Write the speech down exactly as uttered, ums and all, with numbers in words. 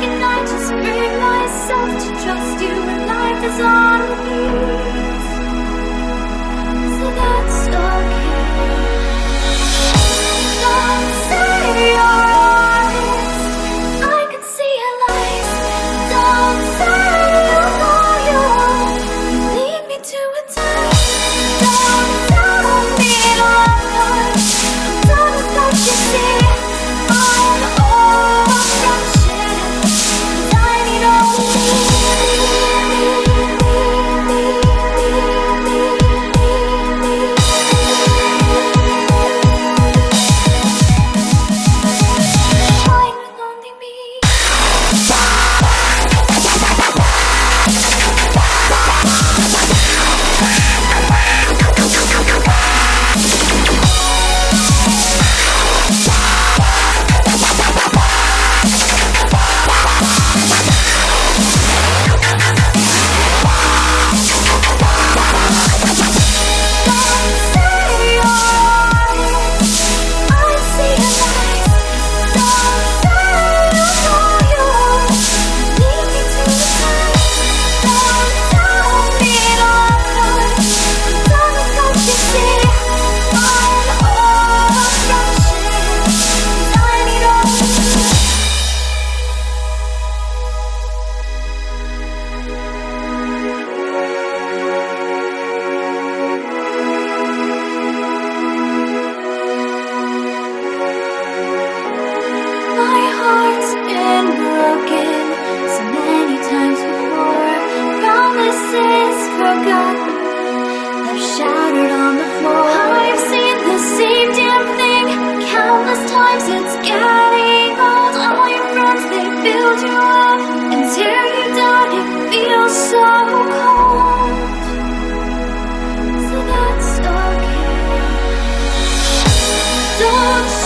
can I just bring myself to trust you when life is on repeat? So that's okay. Don't say you're honest, I can see your lies. Don't say you know you won't, you lead me to a time. Don't tell me to love her, don't look like you see. I'm all friendship, and I need shattered on the floor. I've seen the same damn thing countless times. It's getting old. All your friends, they build you up and tear you down. It feels so cold. So that's okay. Don't